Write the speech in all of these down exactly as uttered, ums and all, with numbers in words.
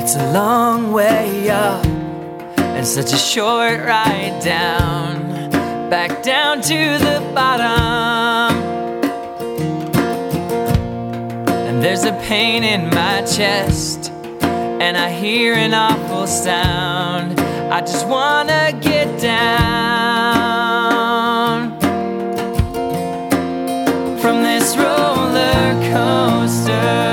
It's a long way up and such a short ride down, back down to the bottom. And there's a pain in my chest, and I hear an awful sound. I just wanna get down from this roller coaster.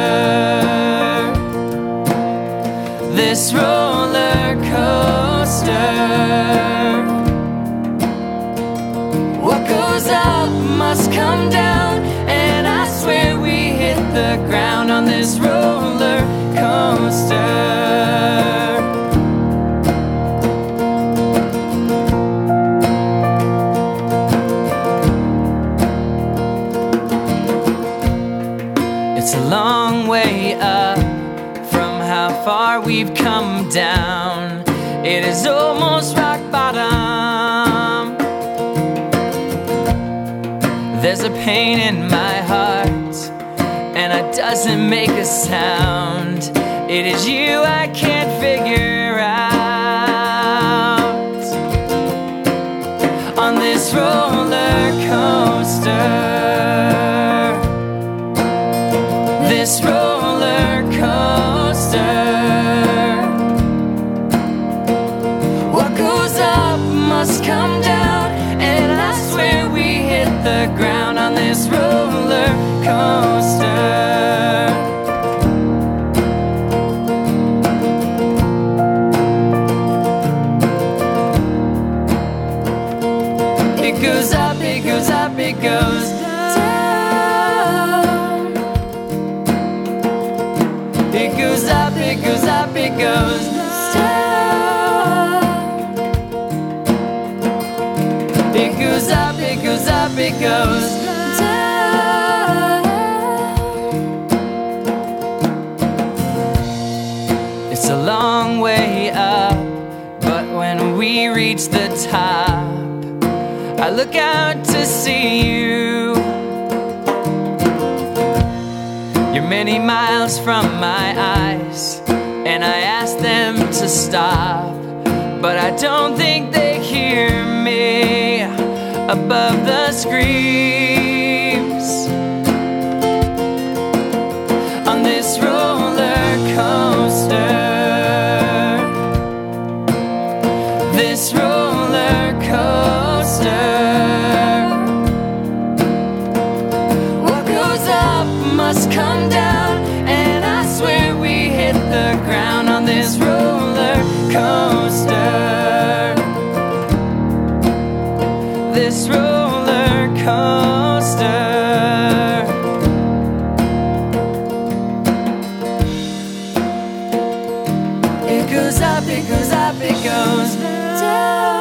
This roller coaster. What goes up must come down, and I swear we hit the ground on this roller coaster. It's a long way up from how far we've come down. It is almost rock bottom. There's a pain in my heart, and it doesn't make a sound. It is you I can't figure out on this roller coaster. This roller coaster. What goes up must come down, and I swear we hit the ground on this roller coaster. It goes up, it goes up, it goes down. It goes up, it goes up, it goes down. It goes up, it goes up, it goes down. It's a long way up, but when we reach the top, I look out to see you. You're many miles from my eyes, and I ask them to stop, but I don't think they hear me above the screams on this roller coaster. This roller coaster. What goes up must come down, and I swear we hit the ground on this roller coaster. This roller coaster. It goes up, it goes up, it goes down.